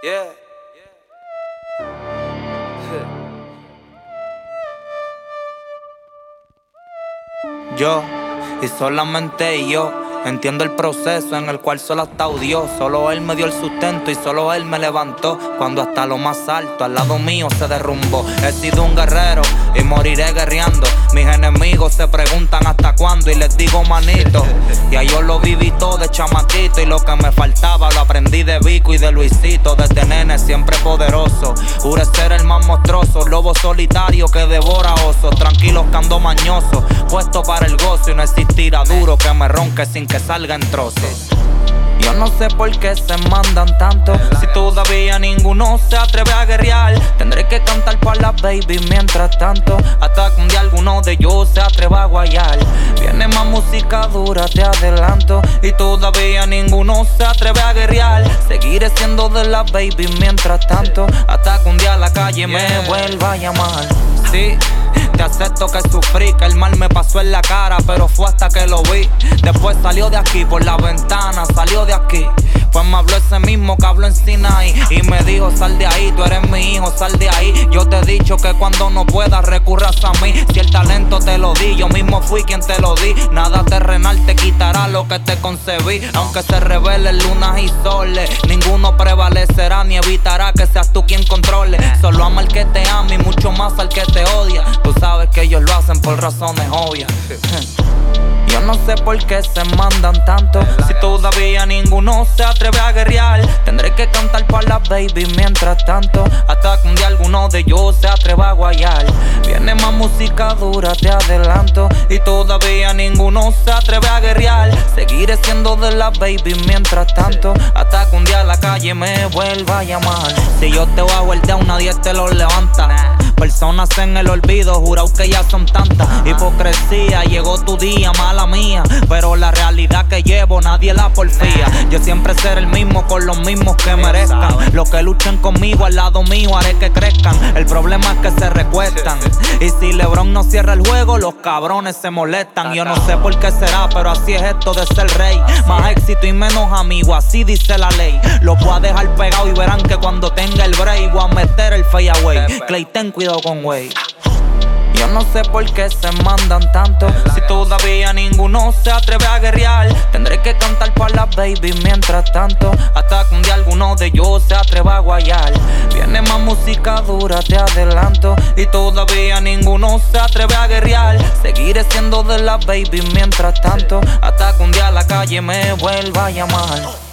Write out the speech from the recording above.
Yeah. Yo, y solamente yo, entiendo el proceso en el cual solo ha estado Dios. Solo Él me dio el sustento y solo Él me levantó cuando hasta lo más alto al lado mío se derrumbó. He sido un guerrero y moriré guerreando. Mis enemigos se preguntan hasta cuándo y les digo manito. Ya yo lo viví todo de chamaquito y lo que me faltaba lo aprendí de Vico y de Luisito. Desde nene siempre poderoso, juré ser el más monstruoso, lobo solitario que devora osos. Tranquilos que ando mañoso, puesto para el gozo y no existirá duro que me ronque sin que salga en trozos. Yo no sé por qué se mandan tanto, si todavía ninguno se atreve a guerrear. Tendré que cantar para las baby mientras tanto, hasta que un día alguno de ellos se atreva a guayar. Viene más música dura, te adelanto, y todavía ninguno se atreve a guerrear. Seguiré siendo de las baby mientras tanto, hasta que un día la calle me vuelva a llamar. Sí, te acepto que sufrí, que el mal me pasó en la cara, pero fue hasta que lo vi. Después salió de aquí por la ventana, salió de aquí. Pues me habló ese mismo que habló en Sinaí y me dijo: sal de ahí, tú eres mi hijo, sal de ahí. Yo te he dicho que cuando no puedas recurras a mí. Si el talento te lo di, yo mismo fui quien te lo di. Nada terrenal te quitará lo que te concebí. Aunque se revelen lunas y soles, ninguno prevalecerá ni evitará que seas tú quien controle. Solo ama al que te ama y mucho más al que te odia. Tú sabes que ellos lo hacen por razones obvias. Yo no sé por qué se mandan tanto, si todavía ninguno se atreve a guerrear. Tendré que cantar para las baby mientras tanto, hasta que un día alguno de ellos se atreva a guayar. Viene más música dura, te adelanto, y todavía ninguno se atreve a guerrear. Seguiré siendo de las baby mientras tanto, hasta que un día la calle me vuelva a llamar. Si yo te voy a guardar, nadie te lo levanta. Personas en el olvido, jurado que ya son tantas. Hipocresía, llegó tu día, mala mía, pero la realidad que llevo nadie la porfía. Yo siempre seré el mismo con los mismos que merezcan. Los que luchen conmigo al lado mío haré que crezcan. El problema es que se recuestan, y si LeBron no cierra el juego, los cabrones se molestan. Yo no sé por qué será, pero así es esto de ser rey. Más éxito y menos amigos, así dice la ley. Los voy a dejar pegado y verán que cuando tenga el break voy a meter el fadeaway. Clay, ten cuidado con Way. Yo no sé por qué se mandan tanto, si todavía ninguno se atreve a guerrear. Tendré que cantar para las baby mientras tanto, hasta que un día alguno de ellos se atreva a guayar. Viene más música dura, te adelanto, y todavía ninguno se atreve a guerrear. Seguiré siendo de las baby mientras tanto, hasta que un día la calle me vuelva a llamar.